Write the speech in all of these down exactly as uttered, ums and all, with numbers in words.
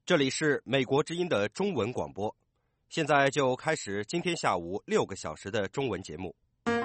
这里是美国之音的中文广播，现在就开始今天下午六个小时的中文节目。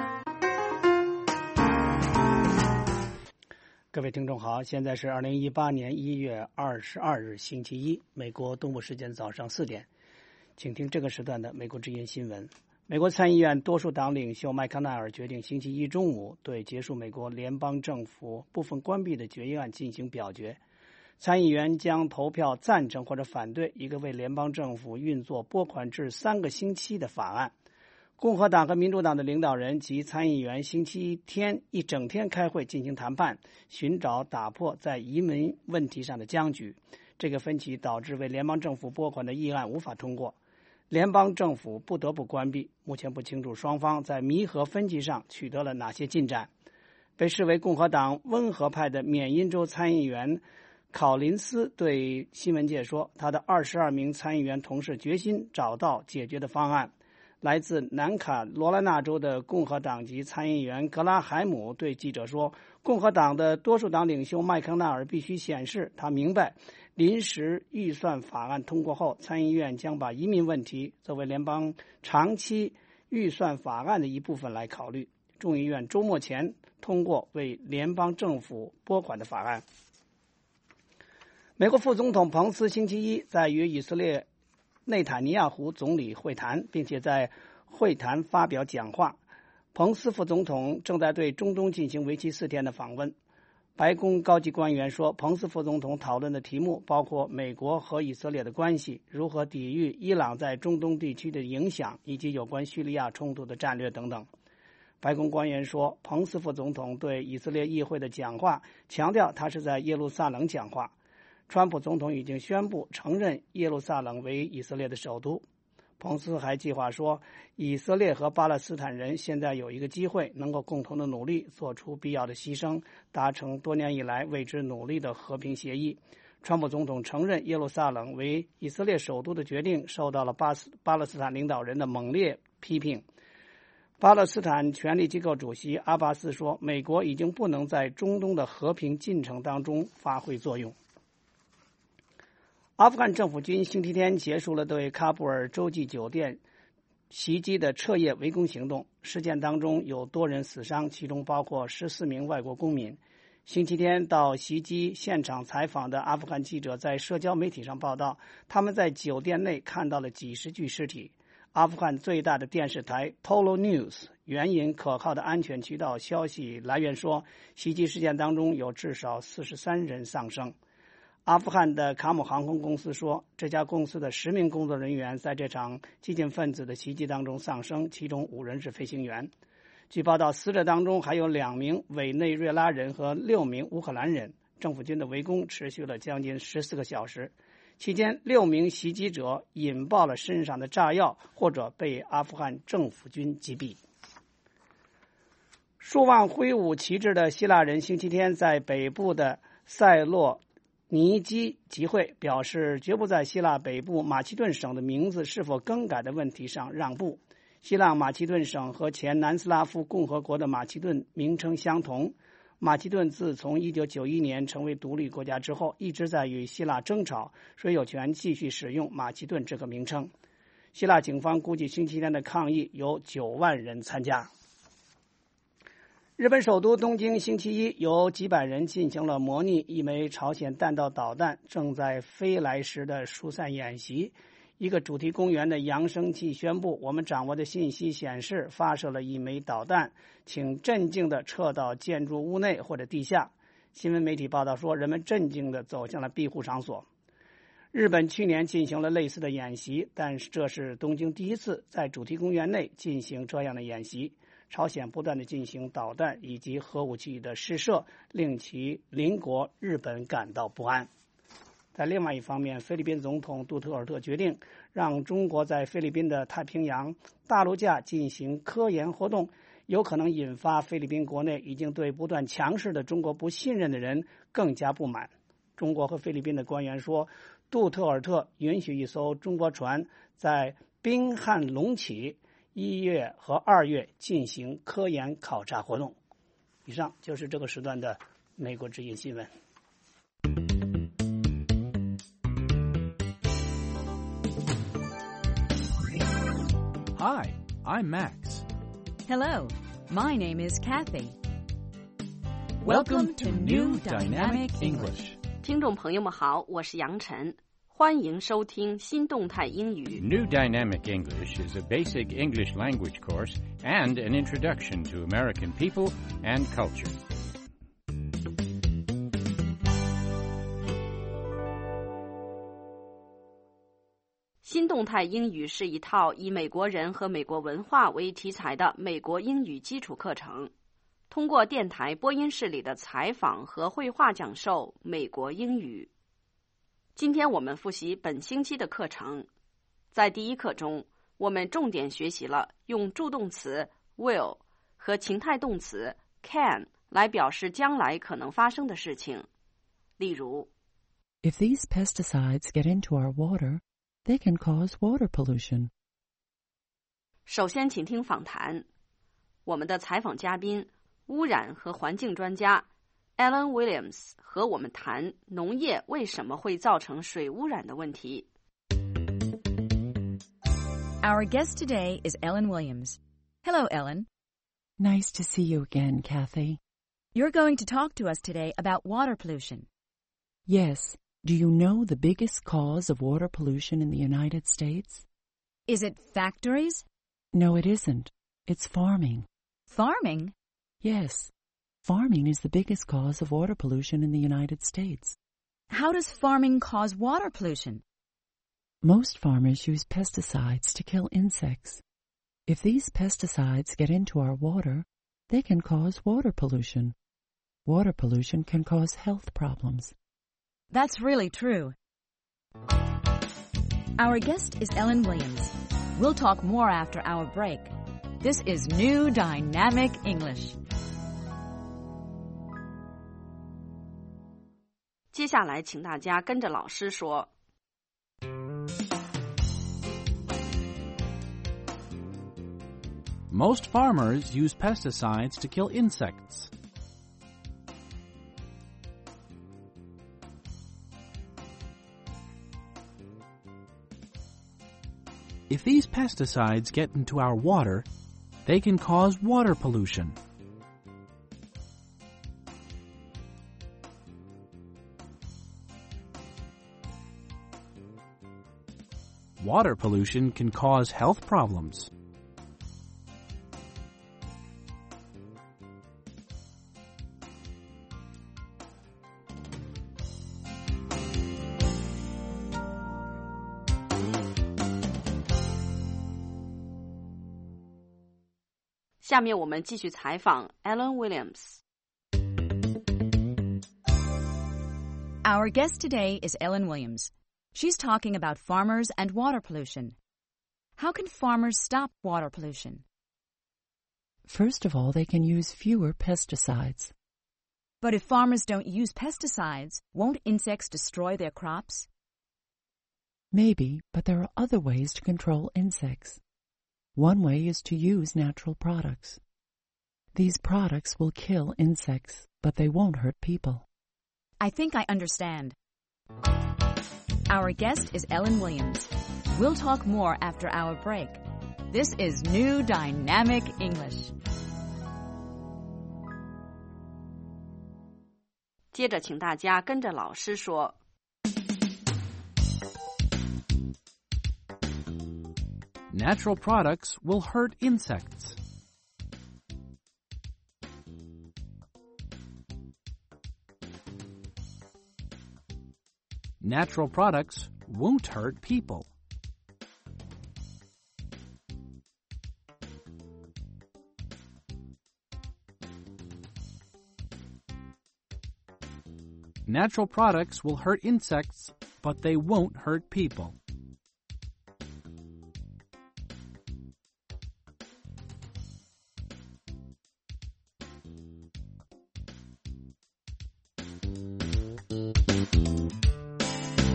各位听众好，现在是二零一八年一月二十二日星期一，美国东部时间早上四点，请听这个时段的美国之音新闻。美国参议院多数党领袖麦康奈尔决定星期一中午对结束美国联邦政府部分关闭的决议案进行表决。参议员将投票赞成或者反对一个为联邦政府运作拨款至三个星期的法案。共和党和民主党的领导人及参议员星期天一整天开会进行谈判，寻找打破在移民问题上的僵局。这个分歧导致为联邦政府拨款的议案无法通过，联邦政府不得不关闭。目前不清楚双方在弥合分歧上取得了哪些进展。被视为共和党温和派的缅因州参议员考林斯对新闻界说，他的二十二名参议员同事决心找到解决的方案。来自南卡罗来纳州的共和党籍参议员格拉海姆对记者说，共和党的多数党领袖麦康奈尔必须显示他明白，临时预算法案通过后，参议院将把移民问题作为联邦长期预算法案的一部分来考虑。众议院周末前通过为联邦政府拨款的法案。美国副总统彭斯星期一在与以色列内塔尼亚胡总理会谈，并且在会谈发表讲话。彭斯副总统正在对中东进行为期四天的访问。白宫高级官员说，彭斯副总统讨论的题目包括美国和以色列的关系、如何抵御伊朗在中东地区的影响，以及有关叙利亚冲突的战略等等。白宫官员说，彭斯副总统对以色列议会的讲话强调他是在耶路撒冷讲话。川普总统已经宣布承认耶路撒冷为以色列的首都。彭斯还计划说，以色列和巴勒斯坦人现在有一个机会，能够共同的努力，做出必要的牺牲，达成多年以来为之努力的和平协议。川普总统承认耶路撒冷为以色列首都的决定受到了巴斯巴勒斯坦领导人的猛烈批评。巴勒斯坦权力机构主席阿巴斯说，美国已经不能在中东的和平进程当中发挥作用。阿富汗政府军星期天结束了对喀布尔洲际酒店袭击的彻夜围攻行动，事件当中有多人死伤，其中包括十四名外国公民。星期天到袭击现场采访的阿富汗记者在社交媒体上报道，他们在酒店内看到了几十具尸体。阿富汗最大的电视台 Tolo News 援引可靠的安全渠道消息来源说，袭击事件当中有至少四十三人丧生。阿富汗的卡姆航空公司说，这家公司的十名工作人员在这场激进分子的袭击当中丧生，其中五人是飞行员。据报道，死者当中还有两名委内瑞拉人和六名乌克兰人。政府军的围攻持续了将近十四个小时，期间六名袭击者引爆了身上的炸药，或者被阿富汗政府军击毙。数万挥舞旗帜的希腊人星期天在北部的塞洛尼基集会，表示绝不在希腊北部马其顿省的名字是否更改的问题上让步。希腊马其顿省和前南斯拉夫共和国的马其顿名称相同。马其顿自从一九九一年成为独立国家之后，一直在与希腊争吵谁有权继续使用马其顿这个名称。希腊警方估计星期天的抗议有九万人参加。日本首都东京星期一有几百人进行了模拟一枚朝鲜弹道导弹正在飞来时的疏散演习。一个主题公园的扬声器宣布，我们掌握的信息显示发射了一枚导弹，请镇静地撤到建筑物内或者地下。新闻媒体报道说，人们镇静地走向了庇护场所。日本去年进行了类似的演习，但是这是东京第一次在主题公园内进行这样的演习。朝鲜不断地进行导弹以及核武器的试射，令其邻国日本感到不安。在另外一方面，菲律宾总统杜特尔特决定让中国在菲律宾的太平洋大陆架进行科研活动，有可能引发菲律宾国内已经对不断强势的中国不信任的人更加不满。中国和菲律宾的官员说，杜特尔特允许一艘中国船在宾汉隆起一月和二月进行科研考察活动。以上就是这个时段的美国之音新闻。 Hi, I'm Max. Hello, my name is Kathy. Welcome to New Dynamic English. 听众朋友们好，我是杨晨，欢迎收听新动态英语。 New Dynamic English is a basic English language course and an introduction to American people and culture. 新动态英语是一套以美国人和美国文化为题材的美国英语基础课程，通过电台播音室里的采访和绘画讲授美国英语。今天我们复习本星期的课程。在第一课中，我们重点学习了用助动词 will 和情态动词 can 来表示将来可能发生的事情。例如 If these pesticides get into our water, they can cause water pollution. 首先请听访谈。我们的采访嘉宾污染和环境专家 Alan Williams 和我们谈农业为什么会造成水污染的问题。 Our guest today is Ellen Williams. Hello, Ellen. Nice to see you again, Kathy. You're going to talk to us today about water pollution. Yes. Do you know the biggest cause of water pollution in the United States? Is it factories? No, it isn't. It's farming. Farming? Yes. Farming is the biggest cause of water pollution in the United States. How does farming cause water pollution? Most farmers use pesticides to kill insects. If these pesticides get into our water, they can cause water pollution. Water pollution can cause health problems. That's really true. Our guest is Ellen Williams. We'll talk more after our break. This is New Dynamic English. 接下来请大家跟着老师说。 Most farmers use pesticides to kill insects. If these pesticides get into our water, they can cause water pollution. Water pollution can cause health problems. .下面我们继续采访 Alan Williams. Our guest today is Ellen Williams. She's talking about farmers and water pollution. How can farmers stop water pollution? First of all, they can use fewer pesticides. But if farmers don't use pesticides, won't insects destroy their crops? Maybe, but there are other ways to control insects. One way is to use natural products. These products will kill insects, but they won't hurt people. I think I understand. Our guest is Ellen Williams. We'll talk more after our break. This is New Dynamic English. 接着请大家跟着老师说。 Natural products will hurt insects. Natural products won't hurt people. Natural products will hurt insects, but they won't hurt people. .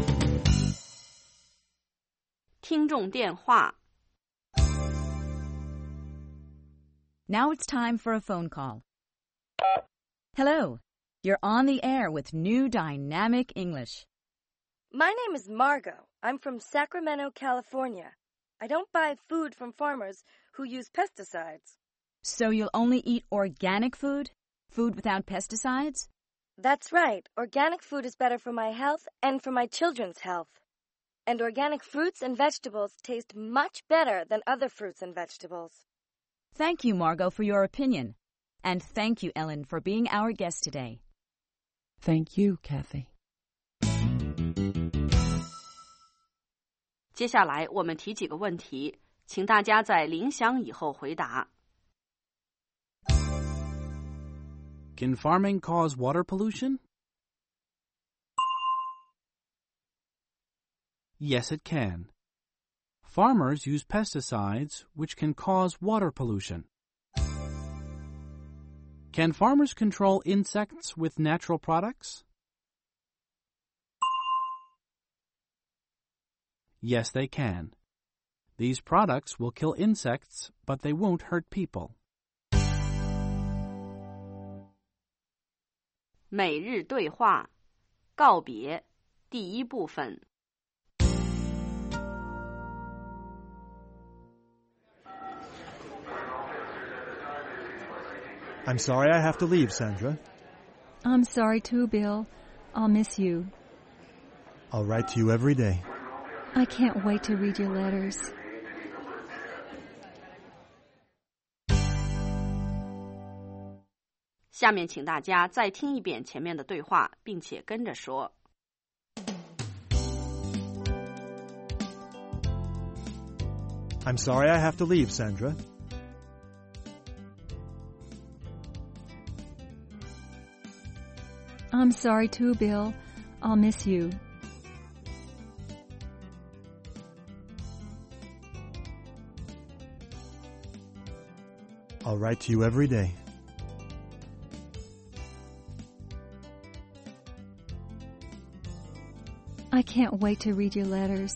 听众电话 Now it's time for a phone call. Hello, you're on the air with New Dynamic English. My name is Margot. I'm from Sacramento, California. I don't buy food from farmers who use pesticides. So you'll only eat organic food? Food without pesticides? That's right. Organic food is better for my health and for my children's health. And organic fruits and vegetables taste much better than other fruits and vegetables. Thank you, Margot, for your opinion. And thank you, Ellen, for being our guest today. Thank you, Kathy. 接下来我们提几个问题，请大家在铃响以后回答。 Can farming cause water pollution? Yes, it can. Farmers use pesticides, which can cause water pollution. Can farmers control insects with natural products? Yes, they can. These products will kill insects, but they won't hurt people. 每日对话，告别，第一部分。 I'm sorry I have to leave, Sandra. I'm sorry too, Bill. I'll miss you. I'll write to you every day. I can't wait to read your letters. 下面请大家再听一遍前面的对话，并且跟着说。 I'm sorry I have to leave, Sandra. I'm sorry too, Bill. I'll miss you. I'll write to you every day. I can't wait to read your letters.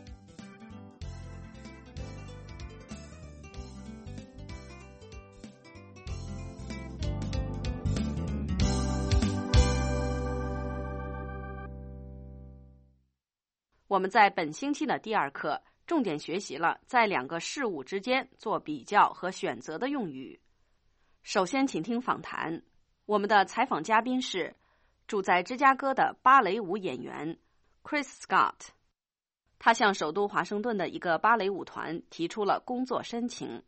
《我们在本星期的第二课重点学习了在两个事物之间做比较和选择的用语。首先请听访谈，我们的采访嘉宾是住在芝加哥的芭蕾舞演员 Chris Scott， 他向首都华盛顿的一个芭蕾舞团提出了工作申请。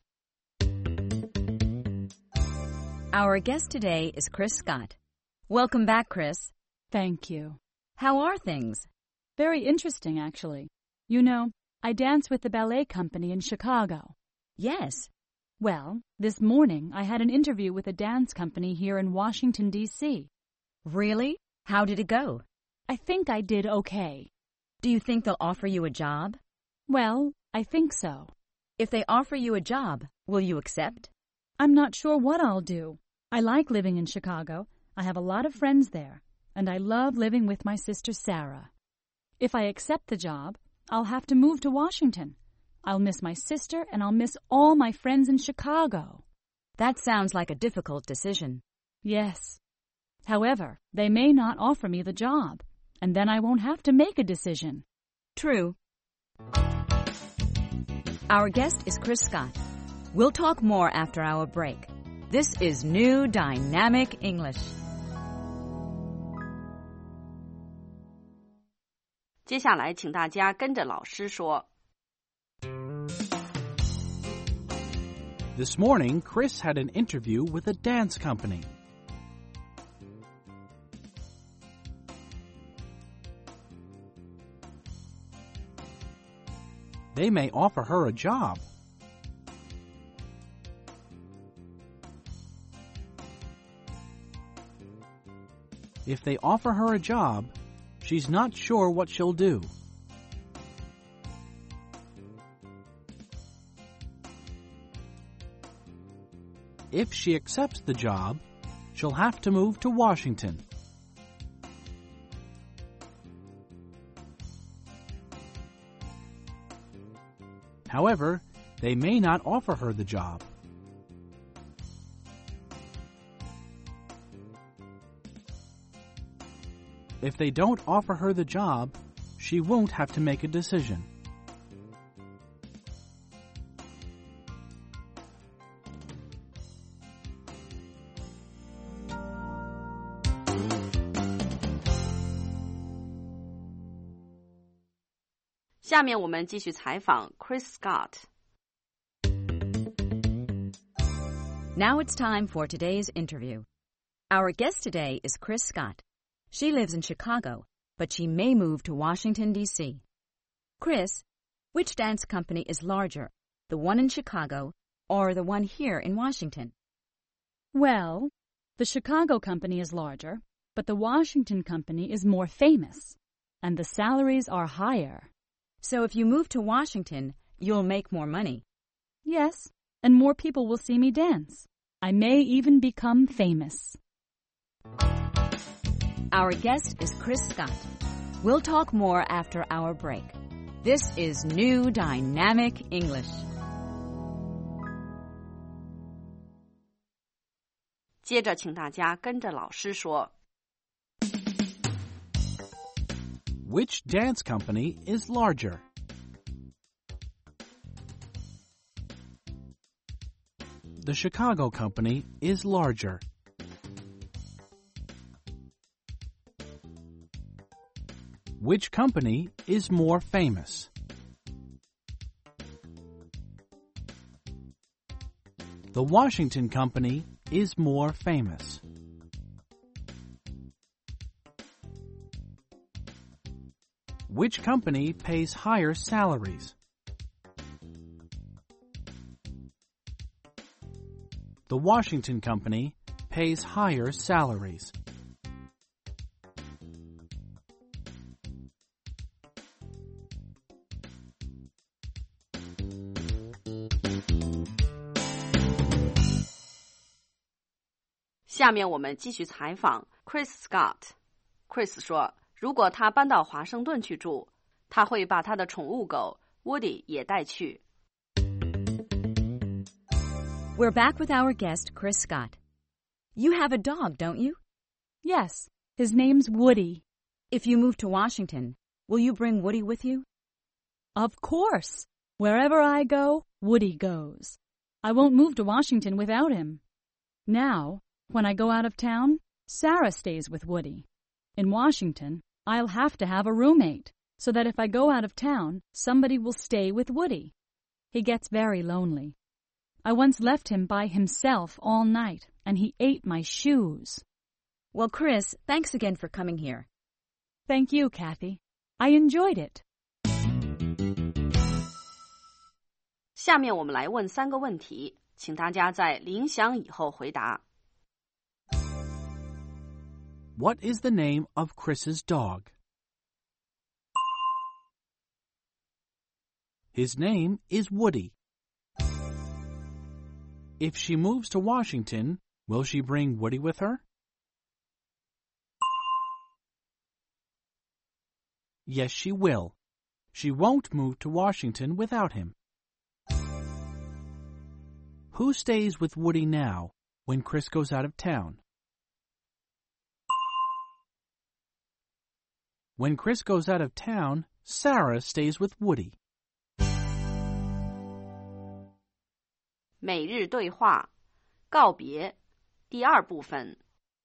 Our guest today is Chris Scott. Welcome back, Chris. Thank you. How are things? Very interesting, actually. You know, I dance with the ballet company in Chicago. Yes. Well, this morning I had an interview with a dance company here in Washington, D C Really? How did it go? I think I did okay. Do you think they'll offer you a job? Well, I think so. If they offer you a job, will you accept? I'm not sure what I'll do. I like living in Chicago. I have a lot of friends there, and I love living with my sister Sarah. If I accept the job, I'll have to move to Washington. I'll miss my sister, and I'll miss all my friends in Chicago. That sounds like a difficult decision. Yes. However, they may not offer me the job, and then I won't have to make a decision. True. Our guest is Chris Scott. We'll talk more after our break. This is New Dynamic English. 接下来请大家跟着老师说。 This morning, Chris had an interview with a dance company. They may offer her a job. If they offer her a job, she's not sure what she'll do. If she accepts the job, she'll have to move to Washington. However, they may not offer her the job. If they don't offer her the job, she won't have to make a decision. 下面我们继续采访 Chris Scott。 Now it's time for today's interview. Our guest today is Chris Scott. She lives in Chicago, but she may move to Washington, D C Chris, which dance company is larger, the one in Chicago or the one here in Washington? Well, the Chicago company is larger, but the Washington company is more famous, and the salaries are higher. So if you move to Washington, you'll make more money. Yes, and more people will see me dance. I may even become famous. Our guest is Chris Scott. We'll talk more after our break. This is New Dynamic English. 接着请大家跟着老师说。 Which dance company is larger? The Chicago company is larger. Which company is more famous? The Washington company is more famous. Which company pays higher salaries? The Washington company pays higher salaries. "下面我们继续采访 Chris Scott。Chris 说，如果他搬到华盛顿去住，他会把他的宠物狗 Woody 也带去。 We're back with our guest, Chris Scott. You have a dog, don't you? Yes, his name's Woody. If you move to Washington, will you bring Woody with you? Of course. Wherever I go, Woody goes. I won't move to Washington without him. Now, when I go out of town, Sarah stays with Woody. In Washington, I'll have to have a roommate, so that if I go out of town, somebody will stay with Woody. He gets very lonely. I once left him by himself all night, and he ate my shoes. Well, Chris, thanks again for coming here. Thank you, Kathy. I enjoyed it. 下面我们来问三个问题，请大家在铃响以后回答。 What is the name of Chris's dog? His name is Woody. If she moves to Washington, will she bring Woody with her? Yes, she will. She won't move to Washington without him. Who stays with Woody now when Chris goes out of town? When Chris goes out of town, Sarah stays with Woody. 每日对话，告别，第二部分。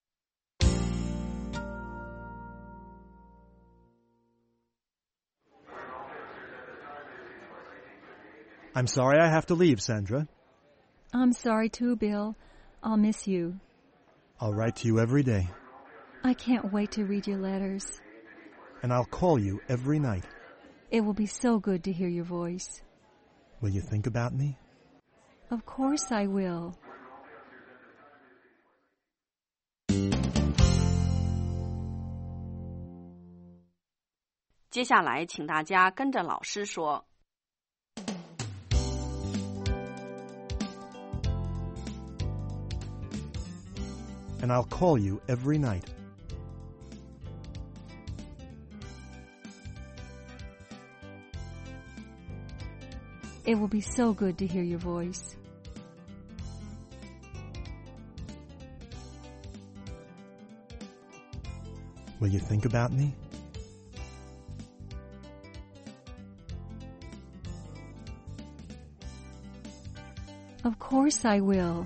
I'm sorry I have to leave, Sandra. I'm sorry too, Bill. I'll miss you. I'll write to you every day. I can't wait to read your letters. And I'll call you every night. It will be so good to hear your voice. Will you think about me? Of course I will. 接下来，请大家跟着老师说。 And I'll call you every night. It will be so good to hear your voice. Will you think about me? Of course I will.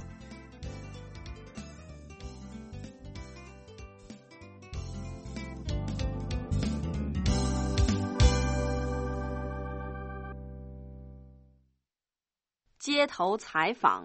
街头采访。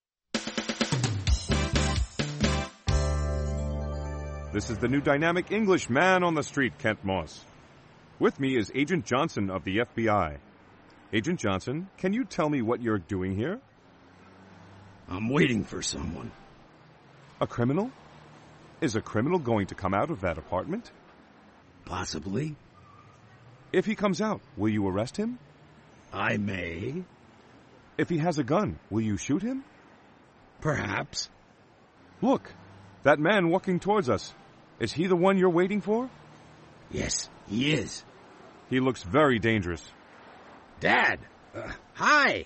This is the new dynamic English man on the street, Kent Moss. With me is Agent Johnson of the F B I. Agent Johnson, can you tell me what you're doing here? I'm waiting for someone. A criminal? Is a criminal going to come out of that apartment? Possibly. If he comes out, will you arrest him? I may. If he has a gun, will you shoot him? Perhaps. Look, that man walking towards us. Is he the one you're waiting for? Yes, he is. He looks very dangerous. Dad! Uh, hi!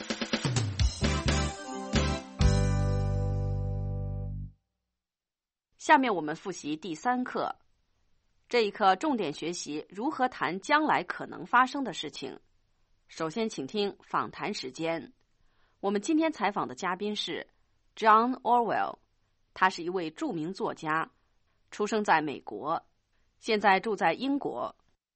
下面我们复习第三课。这一课重点学习如何谈将来可能发生的事情。首先请听访谈时间。我们今天采访的嘉宾是 John Orwell， 他是一位著名作家，出生在美国，现在住在英国。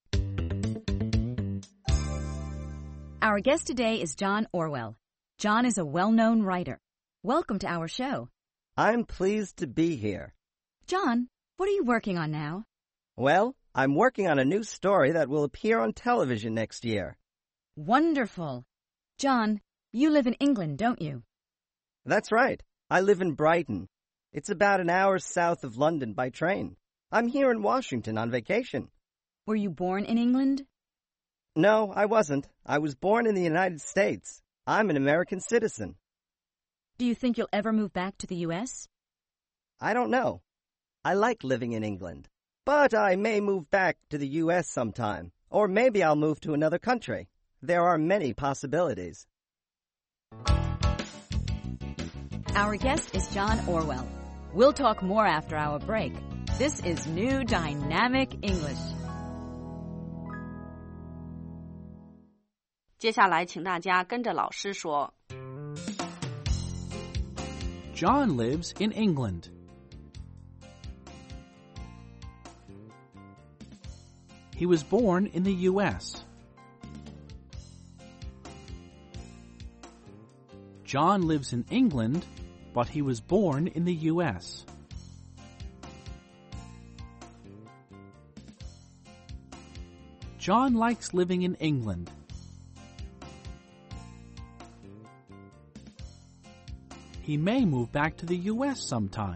Our guest today is John Orwell. John is a well-known writer. Welcome to our show. I'm pleased to be here. John, what are you working on now? Well, I'm working on a new story that will appear on television next year. Wonderful. John, you live in England, don't you? That's right. I live in Brighton. It's about an hour south of London by train. I'm here in Washington on vacation. Were you born in England? No, I wasn't. I was born in the United States. I'm an American citizen. Do you think you'll ever move back to the U S? I don't know. I like living in England. But I may move back to the U S sometime. Or maybe I'll move to another country. There are many possibilities. Our guest is John Orwell. We'll talk more after our break. This is New Dynamic English. 接下来请大家跟着老师说。 John lives in England. He was born in the U S. John lives in England, but he was born in the U S. John likes living in England. He may move back to the U S sometime.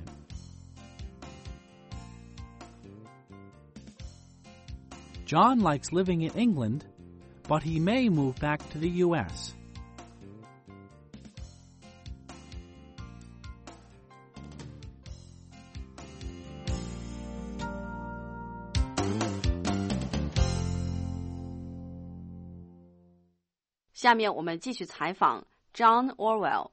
John likes living in England, but he may move back to the U S. "下面我们继续采访 John Orwell.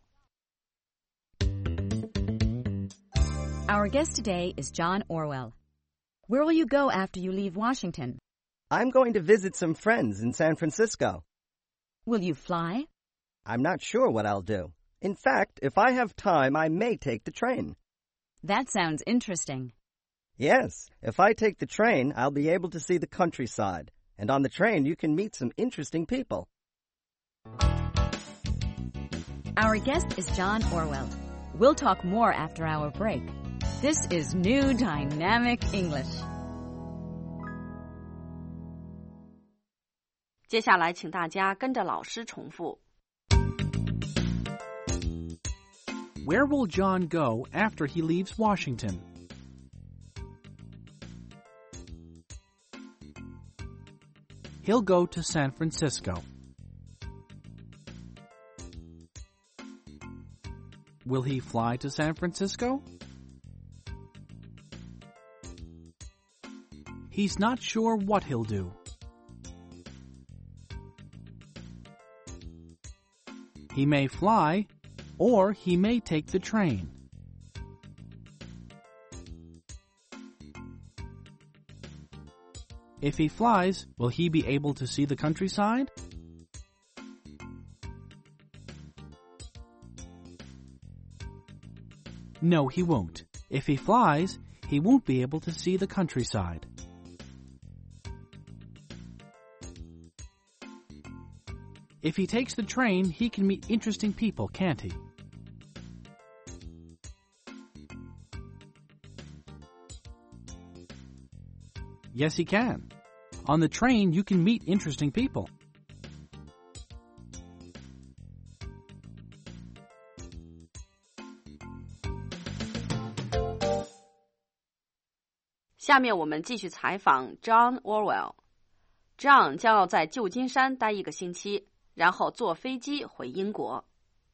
Our guest today is John Orwell. Where will you go after you leave Washington? I'm going to visit some friends in San Francisco. Will you fly? I'm not sure what I'll do. In fact, if I have time, I may take the train. That sounds interesting. Yes, if I take the train, I'll be able to see the countryside. And on the train, you can meet some interesting people. Our guest is John Orwell. We'll talk more after our break. This is New Dynamic English. 接下来请大家跟着老师重复。 Where will John go after he leaves Washington? He'll go to San Francisco. Will he fly to San Francisco? He's not sure what he'll do. He may fly, or he may take the train. If he flies, will he be able to see the countryside? No, he won't. If he flies, he won't be able to see the countryside. If he takes the train, he can meet interesting people, can't he? Yes, he can. On the train, you can meet interesting people. 下面我们继续采访 John Orwell。John 将要在旧金山待一个星期，然后坐飞机回英国。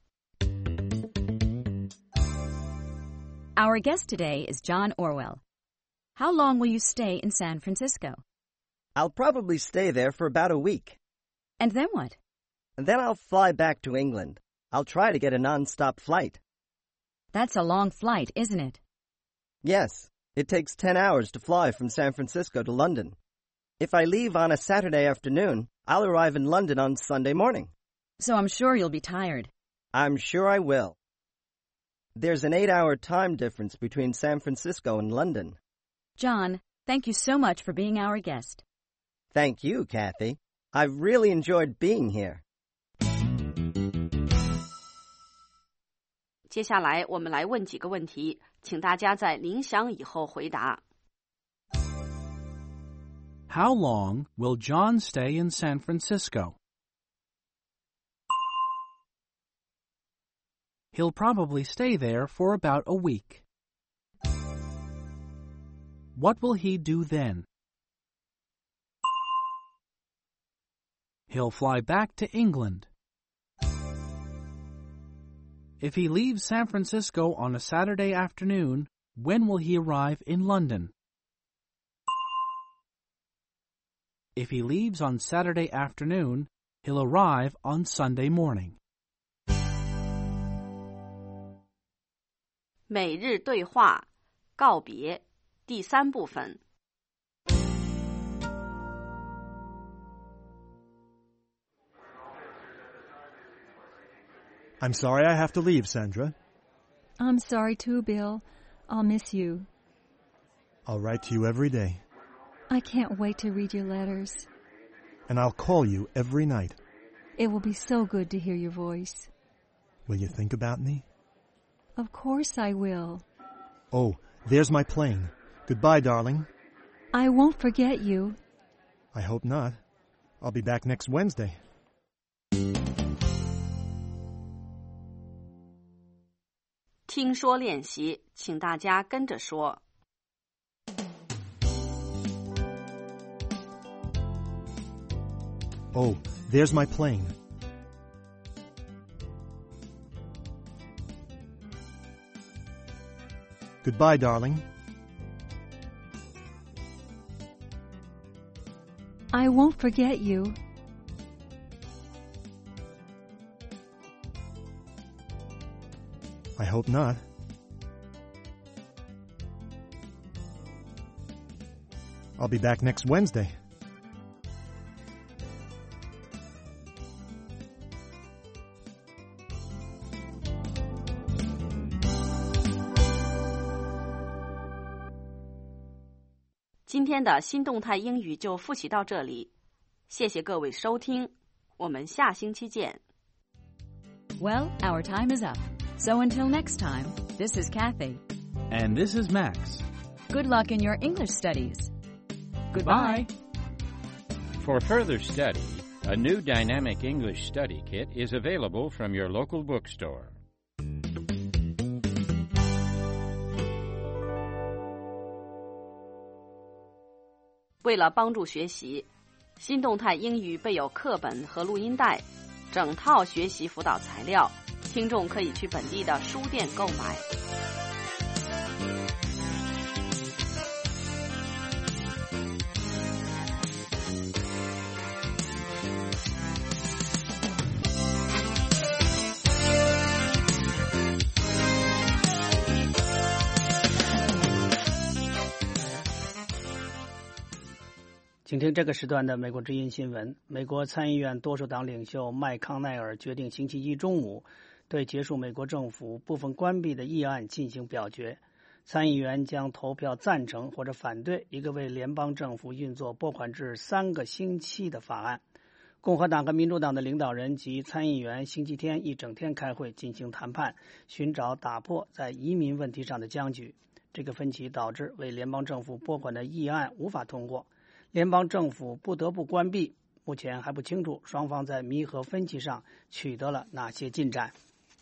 Our guest today is John Orwell. How long will you stay in San Francisco? I'll probably stay there for about a week. And then what? And then I'll fly back to England. I'll try to get a non-stop flight. That's a long flight, isn't it? Yes. It takes ten hours to fly from San Francisco to London. If I leave on a Saturday afternoon, I'll arrive in London on Sunday morning. So I'm sure you'll be tired. I'm sure I will. There's an eight-hour time difference between San Francisco and London. John, thank you so much for being our guest. Thank you, Kathy. I've really enjoyed being here. 接下来我们来问几个问题，请大家在铃响以后回答。 How long will John stay in San Francisco? He'll probably stay there for about a week. What will he do then? He'll fly back to England. If he leaves San Francisco on a Saturday afternoon, when will he arrive in London? If he leaves on Saturday afternoon, he'll arrive on Sunday morning. 每日对话告别第三部分。 I'm sorry I have to leave, Sandra. I'm sorry too, Bill. I'll miss you. I'll write to you every day. I can't wait to read your letters. And I'll call you every night. It will be so good to hear your voice. Will you think about me? Of course I will. Oh, there's my plane. Goodbye, darling. I won't forget you. I hope not. I'll be back next Wednesday. 听说练习，请大家跟着说。 Oh, there's my plane. Goodbye, darling. I won't forget you. I hope not. I'll be back next Wednesday. 今天的新动态英语就复习到这里，谢谢各位收听，我们下星期见。 Well, our time is up. So until next time, this is Kathy. And this is Max. Good luck in your English studies. Goodbye. For further study, a new dynamic English study kit is available from your local bookstore. 为了帮助学习，新动态英语备有课本和录音带，整套学习辅导材料，听众可以去本地的书店购买。 请听这个时段的美国之音新闻。美国参议院多数党领袖麦康奈尔决定星期一中午对结束美国政府部分关闭的议案进行表决。参议员将投票赞成或者反对一个为联邦政府运作拨款制三个星期的法案。 共和党和民主党的领导人及参议员星期天一整天开会进行谈判，寻找打破在移民问题上的僵局。这个分歧导致为联邦政府拨款的议案无法通过，联邦政府不得不关闭。目前还不清楚双方在弥合分歧上取得了哪些进展。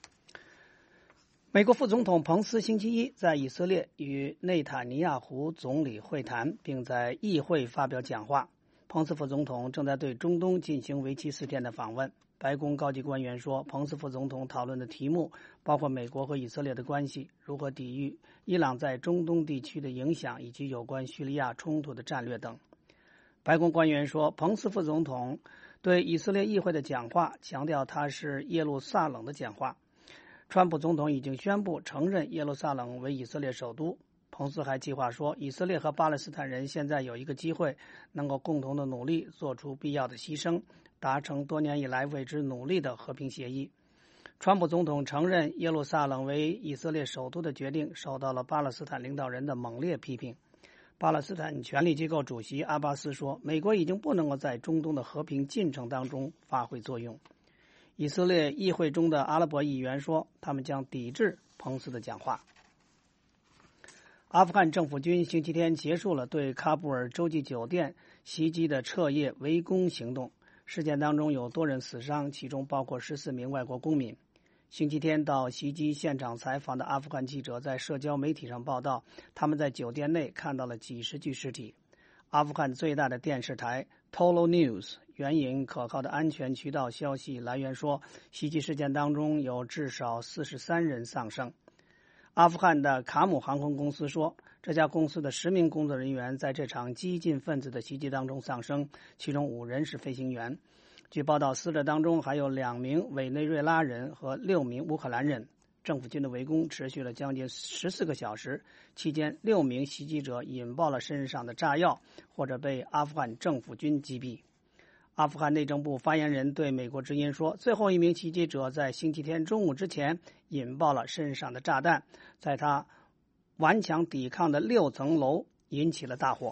美国副总统彭斯星期一在以色列与内塔尼亚胡总理会谈，并在议会发表讲话。彭斯副总统正在对中东进行为期四天的访问。白宫高级官员说，彭斯副总统讨论的题目包括美国和以色列的关系、如何抵御伊朗在中东地区的影响，以及有关叙利亚冲突的战略等。白宫官员说，彭斯副总统对以色列议会的讲话强调他是耶路撒冷的讲话。川普总统已经宣布承认耶路撒冷为以色列首都。彭斯还计划说，以色列和巴勒斯坦人现在有一个机会，能够共同的努力，做出必要的牺牲，达成多年以来为之努力的和平协议。川普总统承认耶路撒冷为以色列首都的决定受到了巴勒斯坦领导人的猛烈批评。巴勒斯坦权力机构主席阿巴斯说，美国已经不能够在中东的和平进程当中发挥作用。以色列议会中的阿拉伯议员说，他们将抵制彭斯的讲话。阿富汗政府军星期天结束了对喀布尔洲际酒店袭击的彻夜围攻行动，事件当中有多人死伤，其中包括十四名外国公民。星期天到袭击现场采访的阿富汗记者在社交媒体上报道，他们在酒店内看到了几十具尸体。阿富汗最大的电视台 Tolo News 援引可靠的安全渠道消息来源说，袭击事件当中有至少四十三人丧生。阿富汗的卡姆航空公司说，这家公司的十名工作人员在这场激进分子的袭击当中丧生，其中五人是飞行员。据报道，死者当中还有两名委内瑞拉人和六名乌克兰人。政府军的围攻持续了将近十四个小时，期间六名袭击者引爆了身上的炸药，或者被阿富汗政府军击毙。阿富汗内政部发言人对美国之音说，最后一名袭击者在星期天中午之前引爆了身上的炸弹，在他顽强抵抗的六层楼引起了大火。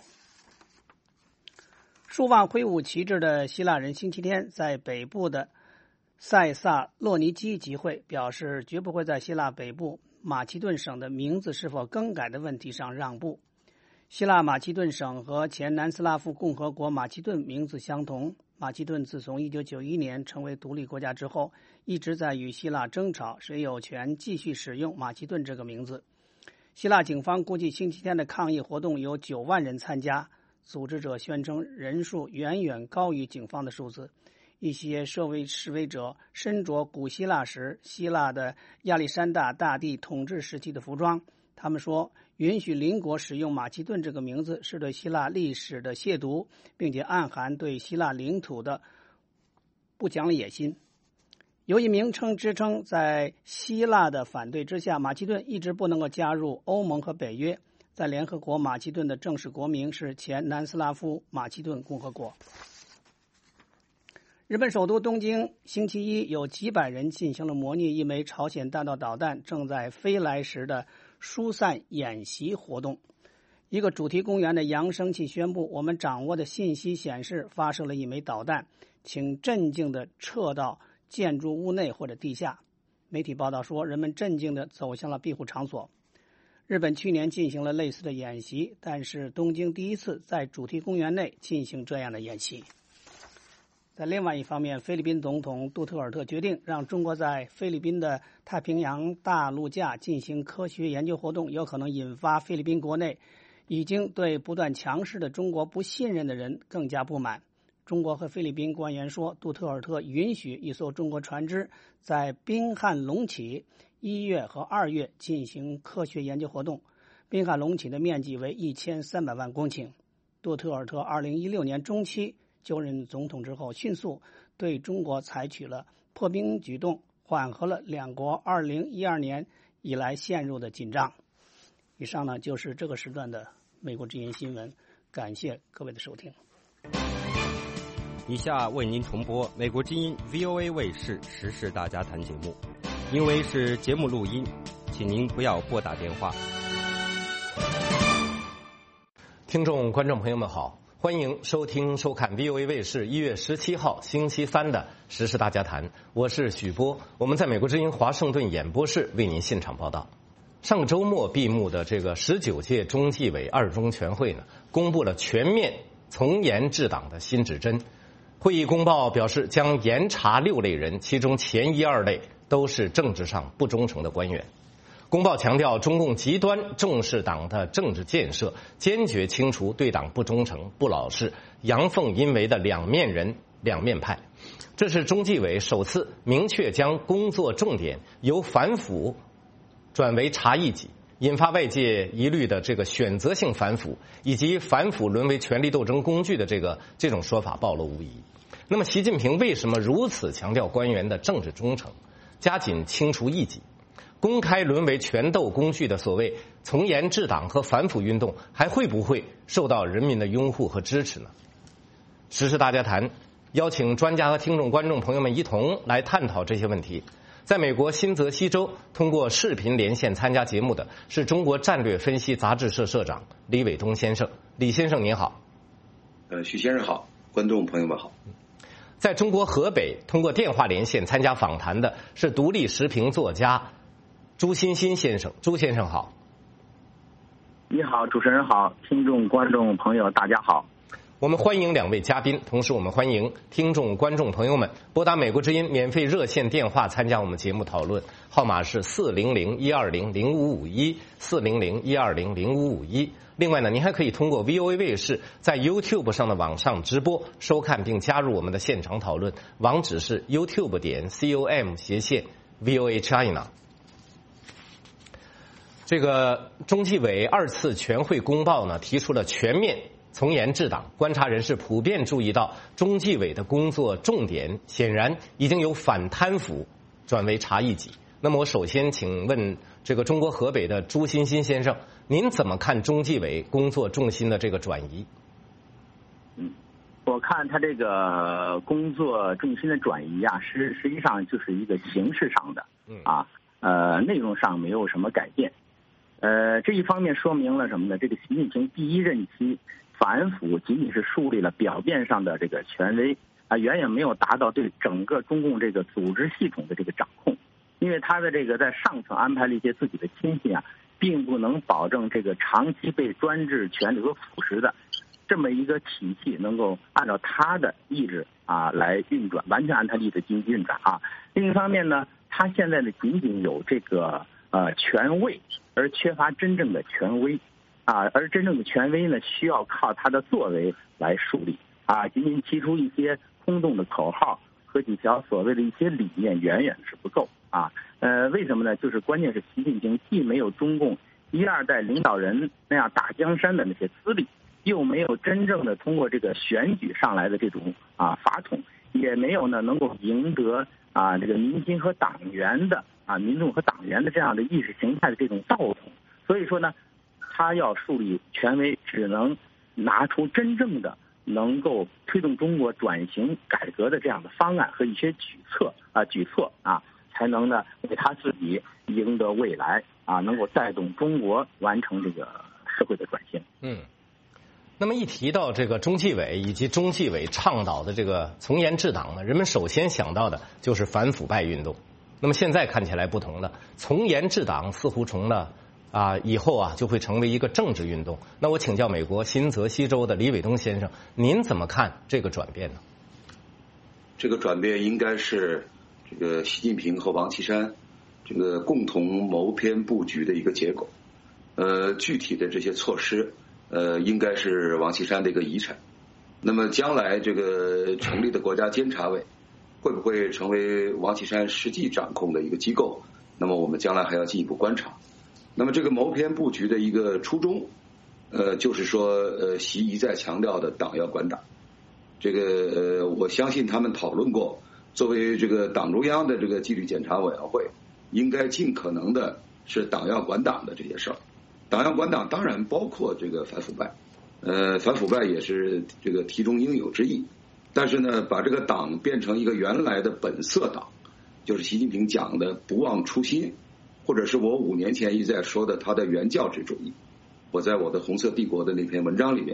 数万挥舞旗帜的希腊人星期天在北部的塞萨洛尼基集会，表示绝不会在希腊北部马其顿省的名字是否更改的问题上让步。希腊马其顿省和前南斯拉夫共和国马其顿名字相同。马其顿自从一九九一年成为独立国家之后，一直在与希腊争吵谁有权继续使用马其顿这个名字。希腊警方估计星期天的抗议活动有九万人参加，组织者宣称人数远远高于警方的数字。一些社会示威者身着古希腊时希腊的亚历山大大帝统治时期的服装，他们说允许邻国使用马其顿这个名字是对希腊历史的亵渎，并且暗含对希腊领土的不讲理野心。由于名称支撑，在希腊的反对之下，马其顿一直不能够加入欧盟和北约。在联合国，马其顿的正式国名是前南斯拉夫马其顿共和国。日本首都东京星期一有几百人进行了模拟一枚朝鲜弹道导弹正在飞来时的疏散演习活动。一个主题公园的扬声器宣布，我们掌握的信息显示发射了一枚导弹，请镇静地撤到建筑物内或者地下。媒体报道说，人们镇静地走向了庇护场所。日本去年进行了类似的演习，但是东京第一次在主题公园内进行这样的演习。在另外一方面，菲律宾总统杜特尔特决定让中国在菲律宾的太平洋大陆架进行科学研究活动，有可能引发菲律宾国内已经对不断强势的中国不信任的人更加不满。中国和菲律宾官员说，杜特尔特允许一艘中国船只在宾汉隆起一月和二月进行科学研究活动。宾汉隆起的面积为一千三百万公顷。杜特尔特二零一六年中期就任总统之后，迅速对中国采取了破冰举动，缓和了两国二零一二年以来陷入的紧张。以上呢就是这个时段的美国之音新闻，感谢各位的收听。 以下为您重播美国之音 V O A 卫视时事大家谈节目，因为是节目录音，请您不要拨打电话。 听众观众朋友们好， 欢迎收听收看 V O A 卫视一月十七号星期三的时事大家谈，我是许波，我们在美国之音华盛顿演播室为您现场报道。上个周末闭幕的这个十九届中纪委二中全会呢，公布了全面从严治党的新指针。会议公报表示，将严查六类人，其中前一二类都是政治上不忠诚的官员。公报强调，中共极端重视党的政治建设，坚决清除对党不忠诚、不老实、阳奉阴违的两面人、两面派。这是中纪委首次明确将工作重点由反腐转为查异己，引发外界疑虑的这个选择性反腐以及反腐沦为权力斗争工具的这个这种说法暴露无遗。那么，习近平为什么如此强调官员的政治忠诚，加紧清除异己？公开沦为权斗工具的所谓从严治党和反腐运动，还会不会受到人民的拥护和支持呢？时事大家谈，邀请专家和听众观众朋友们一同来探讨这些问题。在美国新泽西州通过视频连线参加节目的是中国战略分析杂志社社长李伟东先生。李先生您好。 呃，许先生好，观众朋友们好。 在中国河北通过电话连线参加访谈的是独立时评作家朱欣欣先生。朱先生好。 你好，主持人好，听众观众朋友大家好。 我们欢迎两位嘉宾，同时我们欢迎听众观众朋友们拨打美国之音免费热线电话参加我们节目讨论，号码是四零零一二零零五五一 四零零一二零零五五一。另外呢，您还可以通过 V O A 卫视在 YouTube 上的网上直播收看并加入我们的现场讨论，网址是 YouTube 点 com 斜线 V O A China。这个中纪委二次全会公报呢，提出了全面从严治党。观察人士普遍注意到，中纪委的工作重点显然已经由反贪腐转为查异己。那么我首先请问这个中国河北的朱欣欣先生，您怎么看中纪委工作重心的这个转移？ 嗯，我看他这个工作重心的转移啊，实实际上就是一个形式上的，啊，呃，内容上没有什么改变。呃，这一方面说明了什么呢？这个习近平第一任期反腐仅仅是树立了表面上的这个权威啊，远远没有达到对整个中共这个组织系统的这个掌控。因为他的这个在上层安排了一些自己的亲信啊，并不能保证这个长期被专制权力所腐蚀的这么一个体系能够按照他的意志啊来运转，完全按他的意志进行运转啊。另一方面呢，他现在呢仅仅有这个呃权位，而缺乏真正的权威啊，而真正的权威呢，需要靠他的作为来树立啊。仅仅提出一些空洞的口号和几条所谓的一些理念，远远是不够啊。呃，为什么呢？就是关键是习近平既没有中共一二代领导人那样打江山的那些资历，又没有真正的通过这个选举上来的这种啊法统，也没有呢能够赢得啊这个民心和党员的啊民众和党员的这样的意识形态的这种道统。所以说呢，他要树立权威，只能拿出真正的能够推动中国转型改革的这样的方案和一些举措啊举措啊，才能呢为他自己赢得未来啊，能够带动中国完成这个社会的转型。 嗯，那么一提到这个中纪委以及中纪委倡导的这个从严治党呢，人们首先想到的就是反腐败运动。那么现在看起来不同了，从严治党似乎成了啊以后啊就会成为一个政治运动。那我请教美国新泽西州的李伟东先生，您怎么看这个转变呢？ 这个转变应该是这个习近平和王岐山这个共同谋篇布局的一个结果。呃，具体的这些措施，呃，应该是王岐山的一个遗产。那么将来这个成立的国家监察委会不会成为王岐山实际掌控的一个机构？那么我们将来还要进一步观察。那么这个谋篇布局的一个初衷，呃，就是说，呃，习一再强调的党要管党。这个呃，我相信他们讨论过，作为这个党中央的这个纪律检查委员会，应该尽可能的是党要管党的这些事儿。党要管党当然包括这个反腐败，呃，反腐败也是这个题中应有之义。但是呢，把这个党变成一个原来的本色党，就是习近平讲的不忘初心，或者是我五年前一再说的他的原教旨主义。我在我的红色帝国的那篇文章里面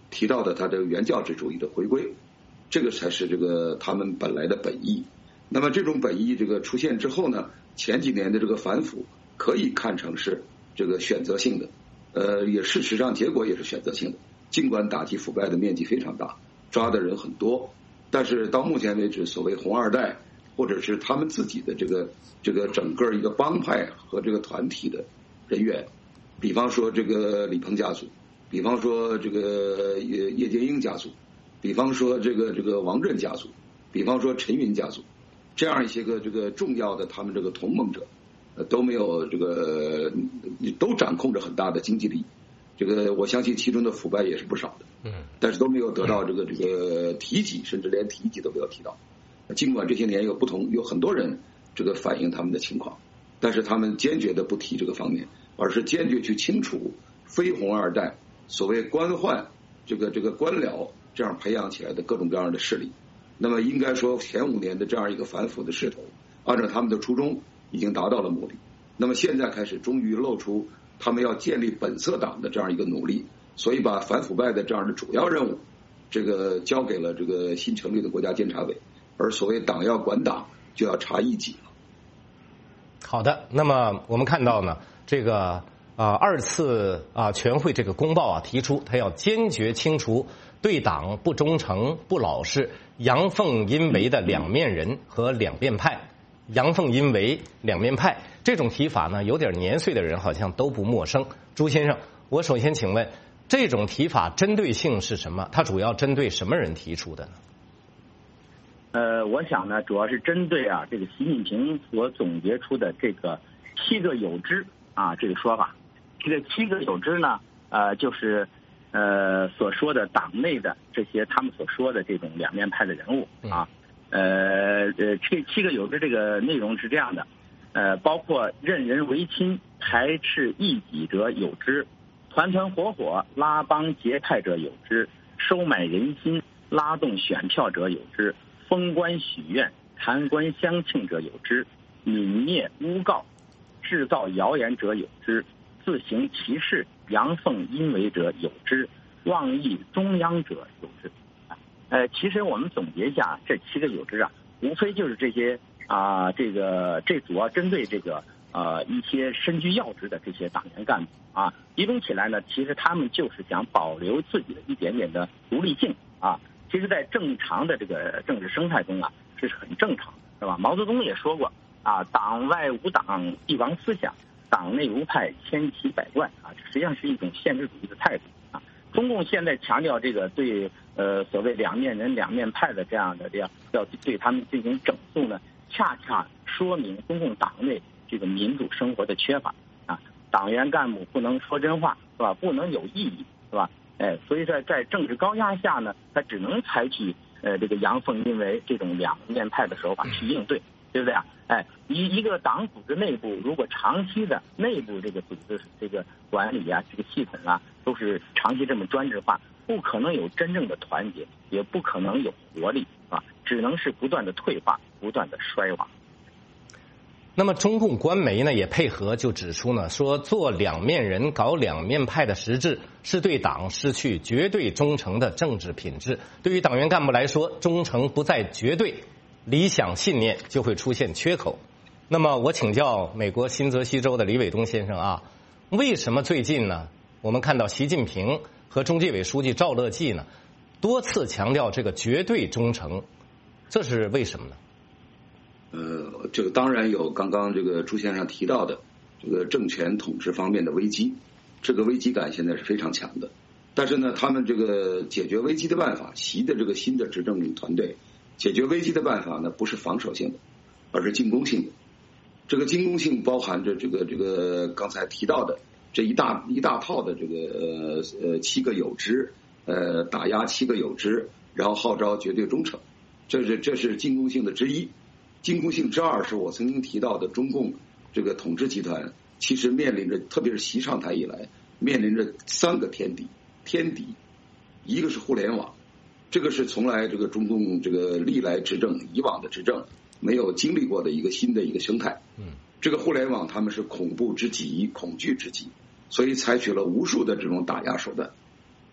提到的他的原教旨主义的回归，这个才是这个他们本来的本意。那么这种本意这个出现之后呢，前几年的这个反腐可以看成是这个选择性的，呃，也事实上结果也是选择性的。尽管打击腐败的面积非常大，抓的人很多，但是到目前为止，所谓红二代或者是他们自己的这个这个整个一个帮派和这个团体的人员，比方说这个李鹏家族，比方说这个叶叶剑英家族，比方说这个这个王震家族，比方说陈云家族，这样一些个这个重要的他们这个同盟者，呃都没有这个都掌控着很大的经济利益。这个我相信其中的腐败也是不少的，嗯，但是都没有得到这个这个提及，甚至连提及都没有提到。尽管这些年有不同，有很多人这个反映他们的情况，但是他们坚决的不提这个方面，而是坚决去清除非红二代、所谓官宦、这个这个官僚这样培养起来的各种各样的势力。那么应该说前五年的这样一个反腐的势头，按照他们的初衷已经达到了目的。那么现在开始终于露出他们要建立本色党的这样一个努力，所以把反腐败的这样的主要任务，这个交给了这个新成立的国家监察委，而所谓党要管党，就要查异己了。 好的，那么我们看到呢，这个啊、呃、二次啊、呃、全会这个公报啊提出，他要坚决清除对党不忠诚、不老实、阳奉阴违的两面人和两面派。阳奉阴违、两面派这种提法呢，有点年岁的人好像都不陌生。朱先生，我首先请问，这种提法针对性是什么？它主要针对什么人提出的呢？ 呃，我想呢，主要是针对啊这个习近平所总结出的这个七个有之啊这个说法。这个七个有之呢，呃，就是呃所说的党内的这些他们所说的这种两面派的人物啊。呃呃，这七个有之这个内容是这样的，呃，包括任人唯亲、排斥异己者有之，团团伙伙拉帮结派者有之，收买人心、拉动选票者有之，封官许愿、谈官相庆者有之，泯灭诬告、制造谣言者有之，自行其事、阳奉阴违者有之，妄议中央者有之。呃，其实我们总结一下这七个有之啊，无非就是这些啊、呃，这个这主要针对这个呃一些身居要职的这些党员干部啊，集中起来呢，其实他们就是想保留自己的一点点的独立性啊。其实，在正常的这个政治生态中啊，这是很正常的，是吧？毛泽东也说过啊，党外无党，帝王思想；党内无派，千奇百怪啊，这实际上是一种限制主义的态度啊。中共现在强调这个对呃所谓两面人、两面派的这样的这样要对他们进行整肃呢，恰恰说明中共党内这个民主生活的缺乏啊。党员干部不能说真话，是吧？不能有异议，是吧？哎，所以在在政治高压下呢，他只能采取呃这个阳奉阴违这种两面派的手法去应对，对不对啊？哎，一一个党组织内部如果长期的内部这个组织这个管理啊，这个系统啊，都是长期这么专制化，不可能有真正的团结，也不可能有活力啊，只能是不断的退化，不断的衰亡。 那么中共官媒呢也配合，就指出呢，说做两面人、搞两面派的实质是对党失去绝对忠诚的政治品质。对于党员干部来说，忠诚不再绝对，理想信念就会出现缺口。那么我请教美国新泽西州的李伟东先生啊，为什么最近呢，我们看到习近平和中纪委书记赵乐际呢多次强调这个绝对忠诚，这是为什么呢？ 呃，这个当然有刚刚这个朱先生提到的这个政权统治方面的危机，这个危机感现在是非常强的。但是呢，他们这个解决危机的办法，习的这个新的执政团队解决危机的办法呢，不是防守性的，而是进攻性的。这个进攻性包含着这个这个刚才提到的这一大一大套的这个呃呃七个有之，呃打压七个有之，然后号召绝对忠诚，这是这是进攻性的之一。进攻性之二是我曾经提到的，中共这个统治集团其实面临着，特别是习上台以来，面临着三个天敌。天敌，一个是互联网，这个是从来这个中共这个历来执政以往的执政没有经历过的一个新的一个生态。嗯，这个互联网他们是恐怖之极，恐惧之极，所以采取了无数的这种打压手段。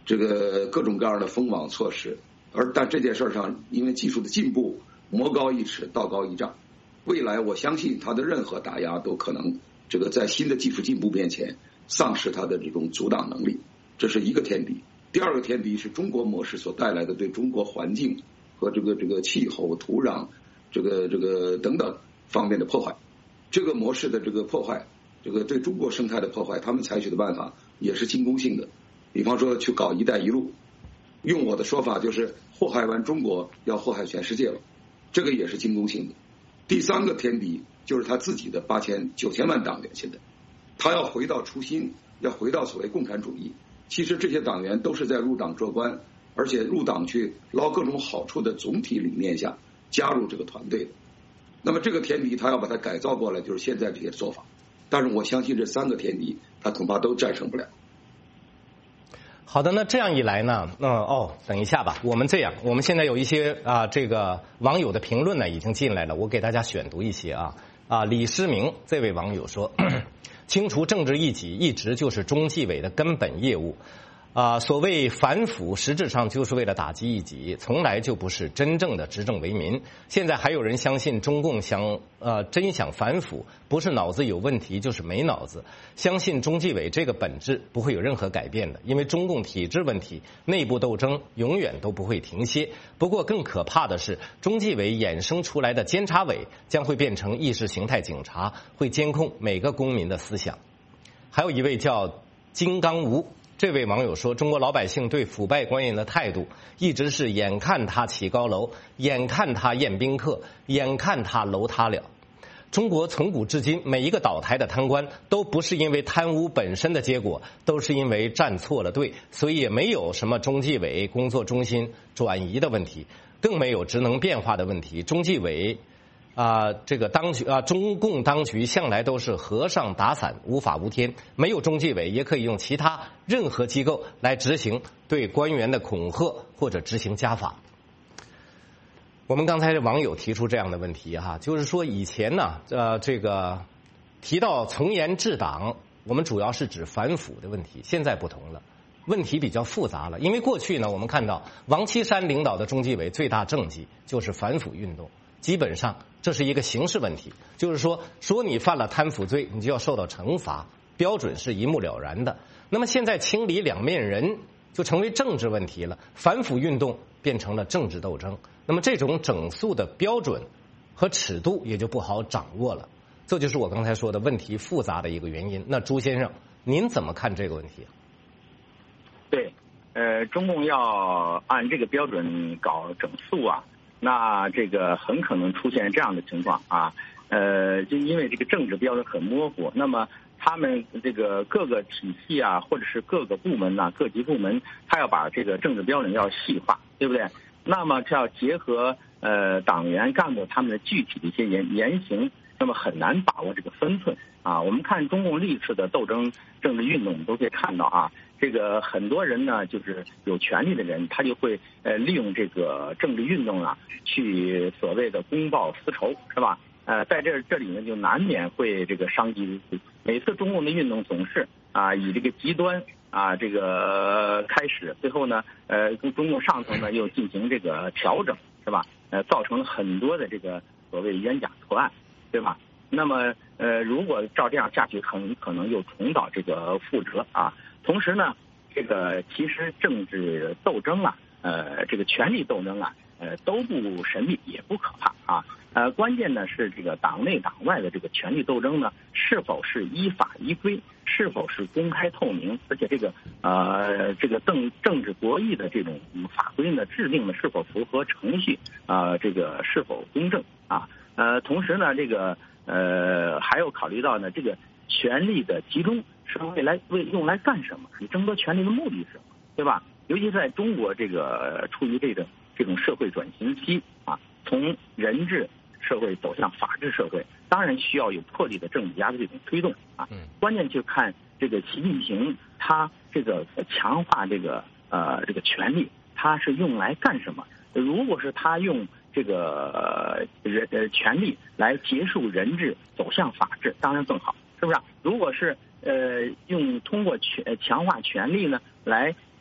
这个各种各样的封网措施，而但这件事上，因为技术的进步，魔高一尺，道高一丈，未来我相信它的任何打压都可能这个在新的技术进步面前丧失它的这种阻挡能力，这是一个天敌。第二个天敌是中国模式所带来的对中国环境和这个这个气候、土壤、这个这个等等方面的破坏。这个模式的这个破坏，这个对中国生态的破坏，他们采取的办法也是进攻性的。比方说去搞“一带一路”，用我的说法就是祸害完中国，要祸害全世界了，这个也是进攻性的。第三个天敌就是他自己的八千九千万党员，现在他要回到初心，要回到所谓共产主义。其实这些党员都是在入党做官，而且入党去捞各种好处的总体理念下加入这个团队的。那么这个天敌他要把它改造过来，就是现在这些做法。但是我相信这三个天敌他恐怕都战胜不了。 好的，那这样一来呢，嗯哦，等一下吧，我们这样，我们现在有一些啊这个网友的评论呢已经进来了，我给大家选读一些啊啊，李诗明这位网友说，清除政治异己一直就是中纪委的根本业务。啊，所谓反腐，实质上就是为了打击异己，从来就不是真正的执政为民。现在还有人相信中共想呃真想反腐，不是脑子有问题，就是没脑子。相信中纪委这个本质不会有任何改变的，因为中共体制问题、内部斗争永远都不会停歇。不过更可怕的是，中纪委衍生出来的监察委将会变成意识形态警察，会监控每个公民的思想。还有一位叫金刚吴。这位网友说，中国老百姓对腐败官员的态度一直是眼看他起高楼，眼看他宴宾客，眼看他楼塌了。中国从古至今每一个倒台的贪官都不是因为贪污本身的结果，都是因为站错了队，所以也没有什么中纪委工作中心转移的问题，更没有职能变化的问题。中纪委啊，这个当局啊，中共当局向来都是和尚打伞，无法无天。没有中纪委，也可以用其他任何机构来执行对官员的恐吓或者执行家法。我们刚才网友提出这样的问题哈，就是说以前呢，呃，这个提到从严治党，我们主要是指反腐的问题，现在不同了。问题比较复杂了，因为过去呢，我们看到王岐山领导的中纪委最大政绩就是反腐运动。基本上这是一个刑事问题，就是说说你犯了贪腐罪，你就要受到惩罚，标准是一目了然的。那么现在清理两面人就成为政治问题了，反腐运动变成了政治斗争，那么这种整肃的标准和尺度也就不好掌握了，这就是我刚才说的问题复杂的一个原因。那朱先生，您怎么看这个问题？ 对，呃，中共要按这个标准搞整肃啊，那这个很可能出现这样的情况啊，呃，就因为这个政治标准很模糊，那么他们这个各个体系啊，或者是各个部门呐、啊、各级部门，他要把这个政治标准要细化，对不对？那么这要结合呃党员干部他们的具体的一些言言行，那么很难把握这个分寸啊。我们看中共历次的斗争政治运动，我们都可以看到啊。这个很多人呢，就是有权利的人，他就会呃利用这个政治运动啊，去所谓的公报私仇，是吧？呃，在这这里呢，就难免会这个伤及。每次中共的运动总是啊以这个极端啊这个开始，最后呢，呃，中共上层呢又进行这个调整，是吧？呃，造成很多的这个所谓冤假错案，对吧？那么呃，如果照这样下去，很可能又重蹈这个覆辙啊。同时呢，这个其实政治斗争啊，呃，这个权力斗争啊，呃，都不神秘，也不可怕啊。呃，关键呢是这个党内党外的这个权力斗争呢，是否是依法依规，是否是公开透明，而且这个呃这个政政治博弈的这种法规呢制定的是否符合程序啊、呃，这个是否公正啊？呃，同时呢，这个呃还要考虑到呢，这个权力的集中是未来为用来干什么？你争夺权力的目的是什么？对吧？尤其在中国这个处于这个这种社会转型期啊，从人治社会走向法治社会，当然需要有魄力的政治家的这种推动啊。关键就看这个习近平他这个强化这个呃这个权力，他是用来干什么？如果是他用这个人呃权力来结束人治走向法治，当然更好，是不是？如果是呃用通过权强化权力呢来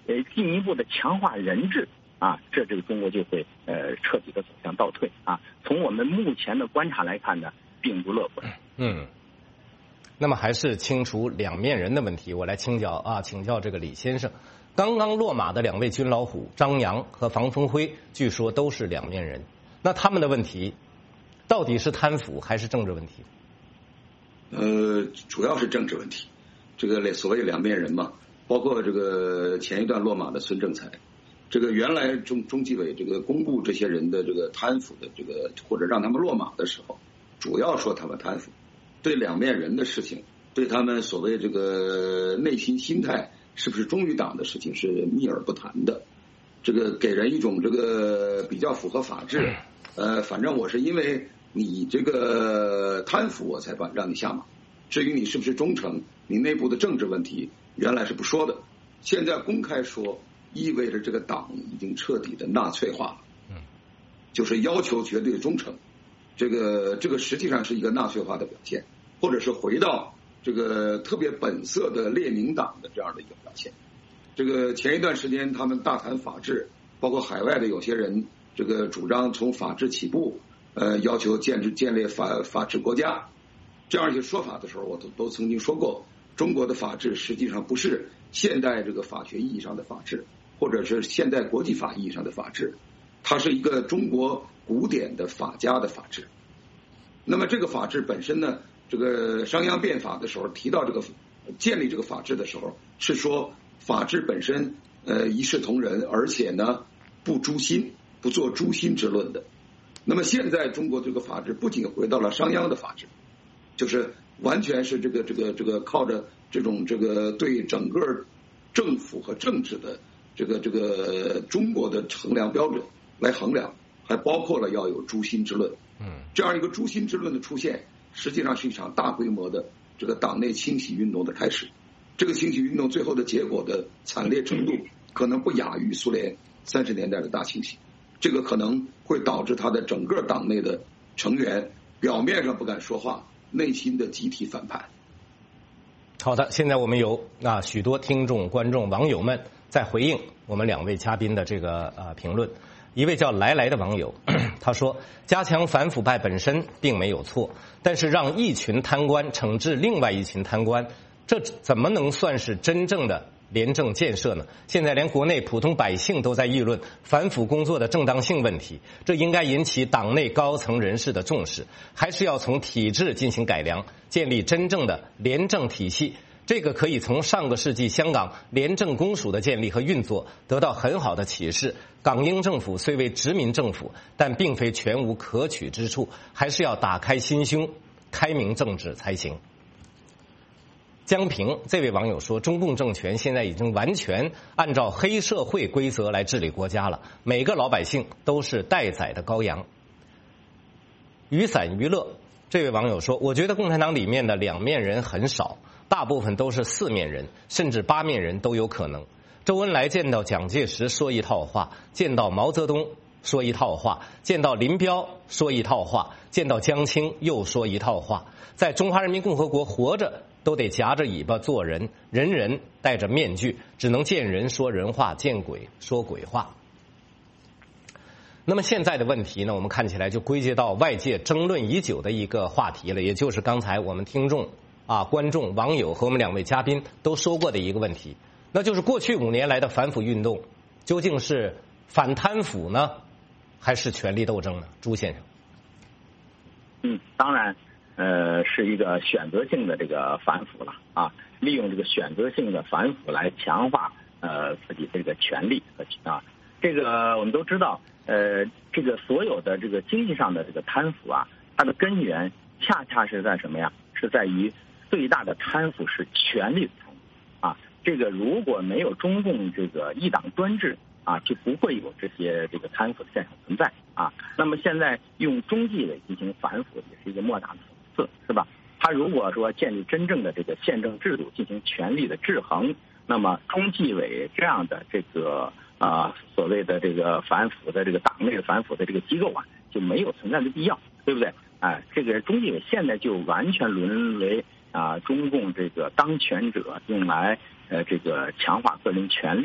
呃进一步的强化人治啊，这这个中国就会呃彻底的走向倒退啊。从我们目前的观察来看呢，并不乐观。 嗯。那么还是清除两面人的问题，我来请教啊，请教这个李先生。刚刚落马的两位军老虎张扬和房峰辉，据说都是两面人。那他们的问题，到底是贪腐还是政治问题？ 呃，主要是政治问题。这个所谓两面人嘛，包括这个前一段落马的孙政才，这个原来中中纪委这个公布这些人的这个贪腐的这个或者让他们落马的时候，主要说他们贪腐。对两面人的事情，对他们所谓这个内心心态是不是忠于党的事情是秘而不谈的，这个给人一种这个比较符合法治。呃，反正我是因为你这个贪腐我才把让你下马，至于你是不是忠诚，你内部的政治问题原来是不说的，现在公开说，意味着这个党已经彻底的纳粹化了，就是要求绝对忠诚。这个这个实际上是一个纳粹化的表现，或者是回到这个特别本色的列宁党的这样的一个表现。这个前一段时间他们大谈法治，包括海外的有些人这个主张从法治起步，呃，要求建立建立法法治国家，这样一些说法的时候，我都都曾经说过，中国的法治实际上不是现代这个法学意义上的法治，或者是现代国际法意义上的法治，它是一个中国古典的法家的法治。那么这个法治本身呢，这个商鞅变法的时候提到这个建立这个法治的时候，是说法治本身呃一视同仁，而且呢不诛心，不做诛心之论的。那么现在中国这个法治不仅回到了商鞅的法治，就是完全是这个这个这个靠着这种这个对整个政府和政治的这个这个中国的衡量标准来衡量，还包括了要有诛心之论。嗯，这样一个诛心之论的出现，实际上是一场大规模的这个党内清洗运动的开始。这个清洗运动最后的结果的惨烈程度，可能不亚于苏联三十年代的大清洗。这个可能会导致他的整个党内的成员表面上不敢说话，内心的集体反叛。 好的，现在我们有啊许多听众、观众、网友们在回应我们两位嘉宾的这个呃评论。一位叫来来的网友，他说：“加强反腐败本身并没有错，但是让一群贪官惩治另外一群贪官，这怎么能算是真正的廉政建设呢？现在连国内普通百姓都在议论反腐工作的正当性问题，这应该引起党内高层人士的重视，还是要从体制进行改良，建立真正的廉政体系。”这个可以从上个世纪香港廉政公署的建立和运作得到很好的启示。港英政府虽为殖民政府，但并非全无可取之处，还是要打开心胸，开明政治才行。江平这位网友说，中共政权现在已经完全按照黑社会规则来治理国家了，每个老百姓都是待宰的羔羊。雨伞娱乐这位网友说，我觉得共产党里面的两面人很少，大部分都是四面人，甚至八面人都有可能。周恩来见到蒋介石说一套话，见到毛泽东说一套话，见到林彪说一套话，见到江青又说一套话。在中华人民共和国活着都得夹着尾巴做人，人人戴着面具，只能见人说人话，见鬼说鬼话。那么现在的问题呢，我们看起来就归结到外界争论已久的一个话题了，也就是刚才我们听众啊、观众、网友和我们两位嘉宾都说过的一个问题，那就是过去五年来的反腐运动究竟是反贪腐呢，还是权力斗争呢？朱先生。 嗯，当然，呃，是一个选择性的这个反腐了啊，利用这个选择性的反腐来强化呃自己这个权利和啊，这个我们都知道，呃，这个所有的这个经济上的这个贪腐啊，它的根源恰恰是在什么呀？是在于最大的贪腐是权力的贪腐啊，这个如果没有中共这个一党专制啊，就不会有这些这个贪腐的现象存在啊。那么现在用中纪委进行反腐，也是一个莫大的讽刺，是吧？他如果说建立真正的这个宪政制度，进行权力的制衡，那么中纪委这样的这个啊所谓的这个反腐的这个党内的反腐的这个机构啊，就没有存在的必要，对不对？哎，这个中纪委现在就完全沦为啊中共这个当权者用来呃这个强化个人权利的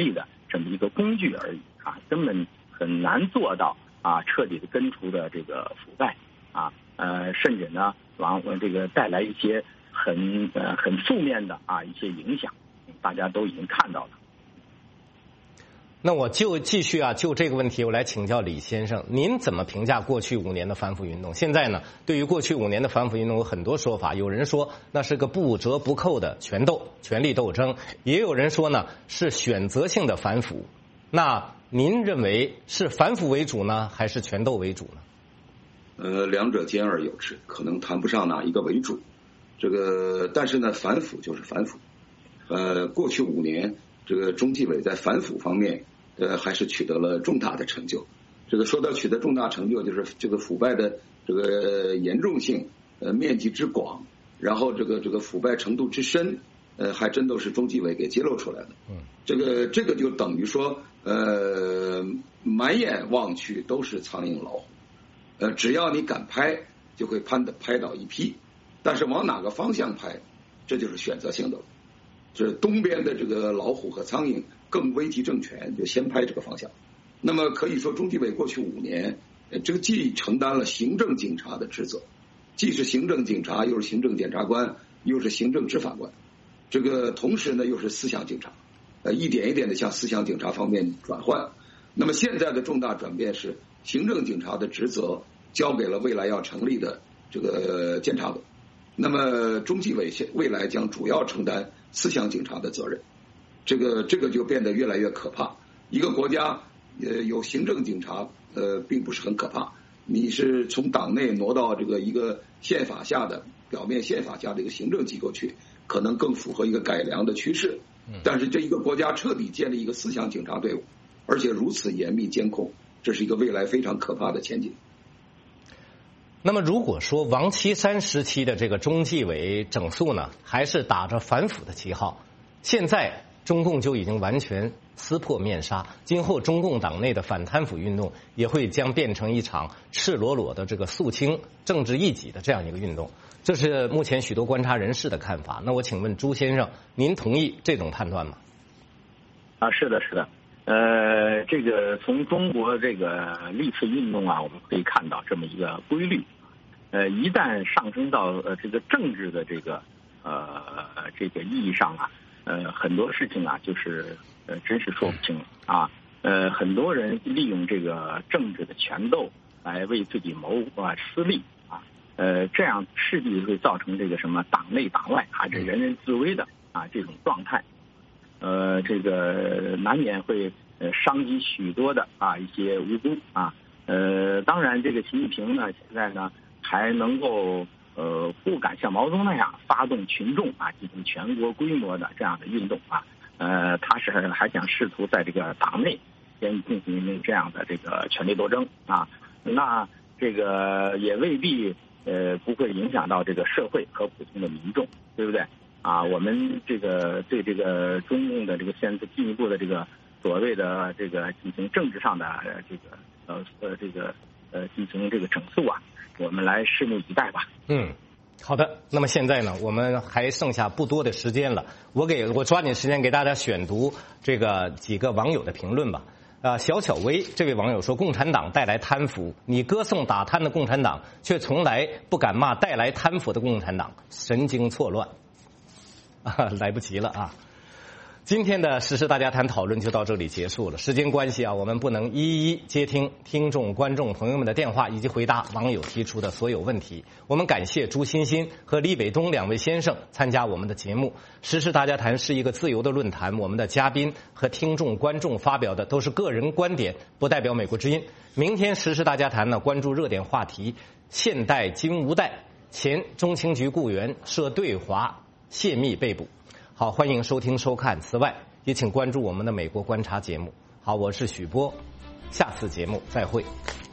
这么一个工具而已啊，根本很难做到啊彻底的根除的这个腐败啊，呃，甚至呢往这个带来一些很呃很负面的啊一些影响，大家都已经看到了。 那我就继续啊，就这个问题，我来请教李先生，您怎么评价过去五年的反腐运动？现在呢，对于过去五年的反腐运动有很多说法，有人说那是个不折不扣的权斗、权力斗争，也有人说呢是选择性的反腐。那您认为是反腐为主呢，还是权斗为主呢？ 呃，两者兼而有之，可能谈不上哪一个为主。这个，但是呢，反腐就是反腐。呃，过去五年，这个中纪委在反腐方面，呃，还是取得了重大的成就。这个说到取得重大成就，就是这个腐败的这个严重性、呃面积之广，然后这个这个腐败程度之深，呃，还真都是中纪委给揭露出来的。嗯，这个这个就等于说，呃，满眼望去都是苍蝇老虎，呃，只要你敢拍，就会拍的拍倒一批，但是往哪个方向拍，这就是选择性的了。这东边的这个老虎和苍蝇更危及政权，就先拍这个方向。那么可以说，中纪委过去五年，这个既承担了行政警察的职责，既是行政警察，又是行政检察官，又是行政执法官，这个同时呢又是思想警察，呃，一点一点的向思想警察方面转换。那么现在的重大转变是，行政警察的职责交给了未来要成立的这个监察委，那么中纪委未来将主要承担思想警察的责任，这个这个就变得越来越可怕。一个国家呃有行政警察呃并不是很可怕，你是从党内挪到这个一个宪法下的表面宪法下的一个行政机构去，可能更符合一个改良的趋势。但是这一个国家彻底建立一个思想警察队伍，而且如此严密监控，这是一个未来非常可怕的前景。 那么如果说王岐山时期的这个中纪委整肃呢，还是打着反腐的旗号，现在中共就已经完全撕破面纱，今后中共党内的反贪腐运动也会将变成一场赤裸裸的这个肃清政治异己的这样一个运动，这是目前许多观察人士的看法。那我请问朱先生，您同意这种判断吗？ 啊，是的，是的。呃，这个从中国这个历次运动啊，我们可以看到这么一个规律。呃，一旦上升到呃这个政治的这个呃这个意义上啊，呃很多事情啊就是呃真是说不清啊。呃，很多人利用这个政治的权斗来为自己谋啊私利啊，呃这样势必会造成这个什么党内党外啊这人人自危的啊这种状态，呃这个难免会呃伤及许多的啊一些无辜啊。呃，当然这个习近平呢现在呢。还能够呃不敢像毛泽东那样发动群众啊进行全国规模的这样的运动啊，呃他是还想试图在这个党内先进行这样的这个权力斗争啊，那这个也未必呃不会影响到这个社会和普通的民众，对不对啊？我们这个对这个中共的这个现在进一步的这个所谓的这个进行政治上的这个呃呃这个呃进行这个整肃啊。我们来拭目以待吧。 嗯，好的。那么现在呢，我们还剩下不多的时间了，我给我抓紧时间给大家选读这个几个网友的评论吧。啊，小巧薇这位网友说，共产党带来贪腐，你歌颂打贪的共产党，却从来不敢骂带来贪腐的共产党，神经错乱。啊，来不及了啊。今天的时事大家谈讨论就到这里结束了，时间关系啊，我们不能一一接听听众观众朋友们的电话以及回答网友提出的所有问题。我们感谢朱欣欣和李伟东两位先生参加我们的节目。时事大家谈是一个自由的论坛，我们的嘉宾和听众观众发表的都是个人观点，不代表美国之音。明天时事大家谈呢，关注热点话题，现代金无代前中情局雇员涉对华泄密被捕。好，欢迎收听收看。此外，也请关注我们的美国观察节目。好，我是许波，下次节目再会。